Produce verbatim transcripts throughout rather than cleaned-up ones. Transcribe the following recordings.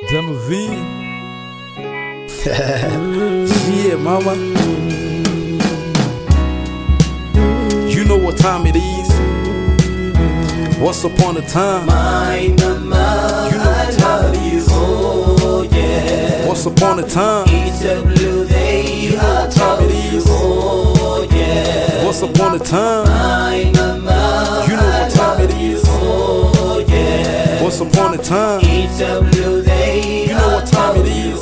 Demovine. Yeah, mama. You know what time it is. Once upon a time. My mama, You know what time it is. oh yeah. Once upon a time. It's a blue day, You know what time it is. oh yeah. Once upon a time. My mama, You know what time it is. oh yeah. Once upon a time. It's a blue day, You know what time it is.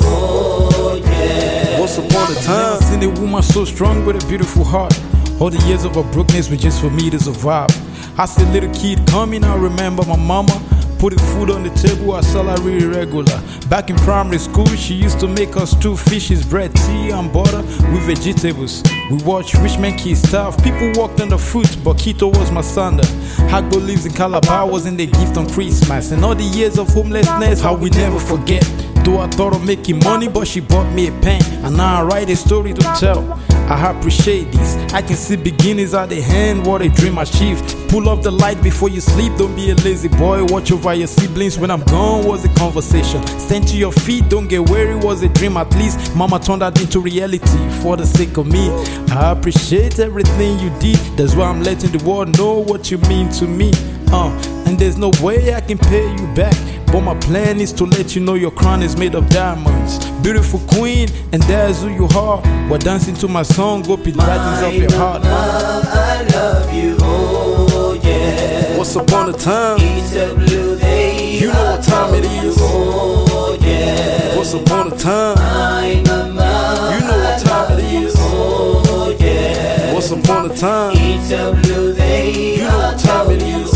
oh yeah. Once upon a time. Never seen a woman so strong with a beautiful heart. All the years of her brokenness were just for me to survive. As a little kid coming, I remember my mama putting food on the table, her salary irregular. Back in primary school, she used to make us two fishes, bread, tea, and butter with vegetables. We watched rich men kiss stuff. People walked on the foot, but keto was my standard. Hagbo lives in Calabar, wasn't the gift on Christmas. And all the years of homelessness, how we never forget. Though I thought of making money, but she bought me a pen. And now I write a story to tell. I appreciate this. I can see beginnings at the hand, what a dream achieved. Pull up the light before you sleep, don't be a lazy boy. Watch over your siblings when I'm gone was a conversation. Stand to your feet, don't get weary was a dream at least. Mama turned that into reality for the sake of me. I appreciate everything you did. That's why I'm letting the world know what you mean to me. Uh, and there's no way I can pay you back. But my plan is to let you know your crown is made of diamonds. Beautiful queen, and there's who you are. While dancing to my song, hope it brightens up your heart. Mama, I love you, oh yeah. Once upon a time. It's a blue day, You know what time it is. oh yeah. Once upon a time. My mama, You know what time it is. oh yeah. Once upon a time. It's a blue day, You know what time it is.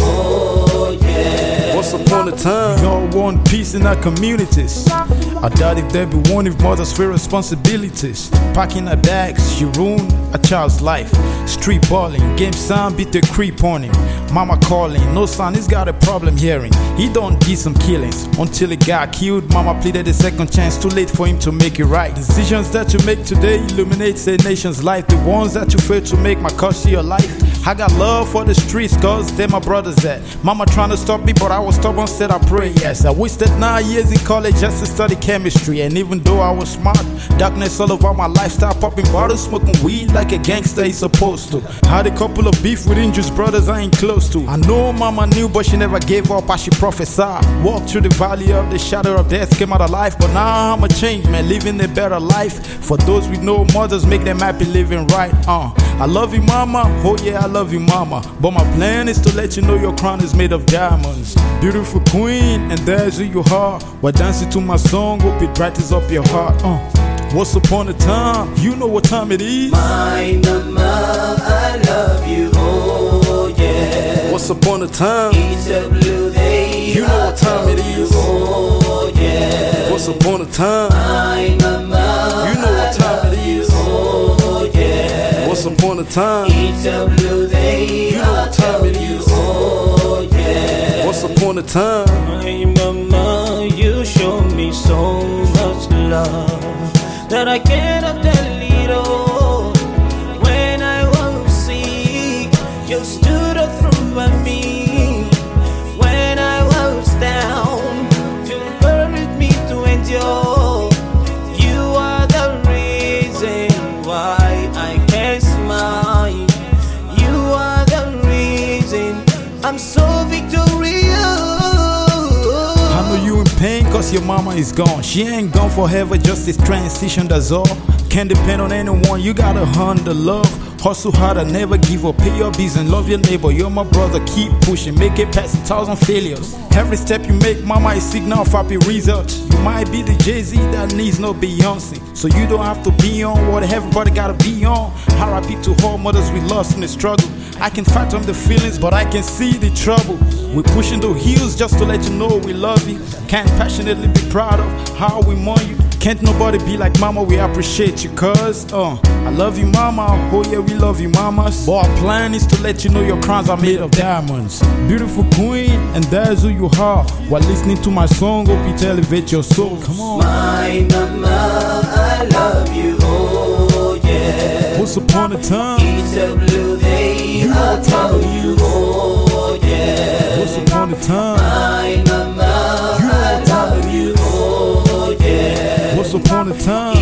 oh yeah. Once upon a time. We all want peace in our communities. I doubt if there be one if mothers feel responsibilities. Packing her bags, she ruined a child's life. Street balling, game sound beat the creep on him. Mama calling, no son, he's got a problem hearing. He done did some killings until he got killed. Mama pleaded a second chance, too late for him to make it right. Decisions that you make today illuminates a nation's life. The ones that you fail to make might cost you your life. I got love for the streets, cause they're my brothers at. Mama trying to stop me, but I was stubborn, said I pray, yes. I wasted nine years in college just to study chemistry. And even though I was smart, darkness all over my lifestyle, popping bottles, smoking weed like a gangster is supposed to. Had a couple of beef with injured brothers I ain't close to. I know mama knew, but she never gave up as she prophesied. Walked through the valley of the shadow of death, came out alive. But now I'm a change man, living a better life. For those with no mothers, make them happy living right. Uh, I love you mama, oh yeah I love you mama. But my plan is to let you know your crown is made of diamonds. Beautiful queen, and there's who you are. While dancing to my song, hope it brightens up your heart. Uh, once upon a time, you know what time it is. My mama, I love you, oh yeah. Once upon a time. It's a blue day, You know what time it is. oh yeah. Once upon a time. My mama, You know what time it is. oh yeah. Once upon a time. It's a blue day, You know what time it is. oh yeah. Once upon a time. My mama, you show me so much love that I cannot tell it all. When I was sick, you stood up through me. When I was down, you encouraged me to endure. You are the reason why I can smile. You are the reason I'm so victorious. I know you in pain cause your mama is gone. She ain't gone forever, just this transition, that's all. Can't depend on anyone, you gotta earn the love. Hustle hard and never give up, pay your bills and love your neighbor. You're my brother, keep pushing, make it past a thousand failures. Every step you make, mama, is signal of happy results. You might be the Jay-Z that needs no Beyonce, so you don't have to be on what everybody gotta be on. R I P to all mothers we lost in the struggle. I can fathom the feelings, but I can see the trouble. We're pushing the hills just to let you know we love you. Can't passionately be proud of how we mourn you. Can't nobody be like mama, we appreciate you cuz uh, I love you mama, oh yeah we love you mamas. But our plan is to let you know your crowns are made of diamonds. Beautiful queen, and there's who you are. While listening to my song, hope it elevate your soul. Come on. My mama, I love you, oh yeah. Once upon a time. It's a blue day, You know what time it is. oh yeah. Once upon a time. My mama, You know what time it is. oh time.